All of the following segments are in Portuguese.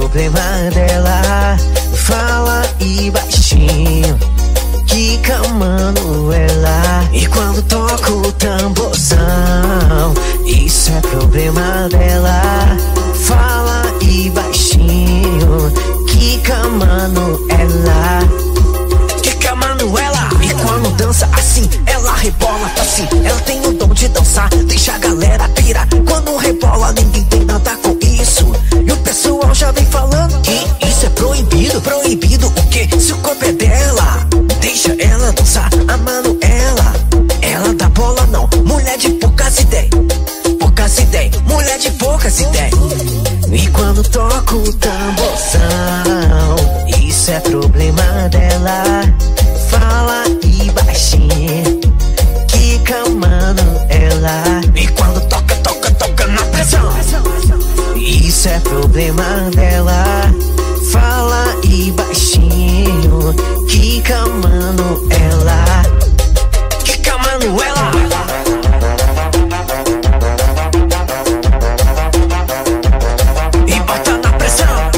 problema dela. Fala e baixinho, quica Manuela. E quando toca o tamborzão, isso é problema dela. Fala e baixinho, quica Manuela. Quica Manuela. E quando dança assim, ela rebola assim. Ela tem o dom de dançar, deixa a galera pira. Quando rebola, ninguém tem nada com isso. E o pessoal já vem falando que isso é proibido. Proibido o quê? Se o corpo é dela, deixa ela dançar. A Manuela, ela dá bola não. Mulher de poucas ideias, poucas ideias, mulher de poucas ideias. E quando toca o tamborzão, isso é problema dela. Fala e baixinho, quica Manuela. E quando toca, toca, toca na pressão, isso é problema dela. Fala e baixinho, quica Manuela. Quica Manuela. E bota na pressão.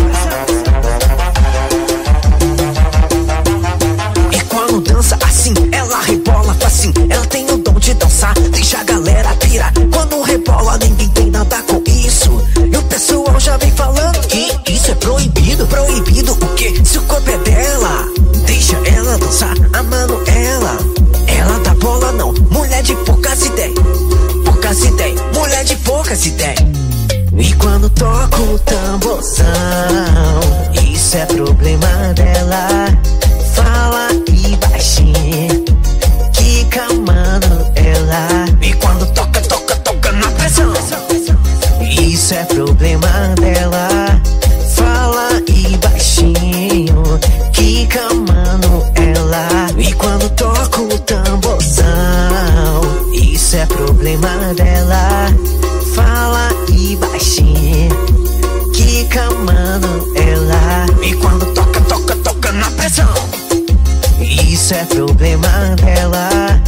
E quando dança assim, ela rebola assim. Ela tem o dom de dançar, deixa a galera pira. Quando rebola, ninguém tem nada com isso. E o pessoal já vem falando que isso é proibido. Proibido o quê? Se o corpo é dela, deixa ela dançar. A Manuela, ela dá bola não. Mulher de poucas ideias, poucas ideias, mulher de poucas ideias. E quando toca o tamborzão, isso é problema dela. Fala e baixinho, quica Manuela. E quando toca, toca, toca na pressão, isso é problema dela. Fala e baixinho, quica Manuela. E quando toca o tamborzão, isso é problema dela. Fala e baixinho, quica Manuela. E quando toca, toca, toca na pressão, isso é problema dela.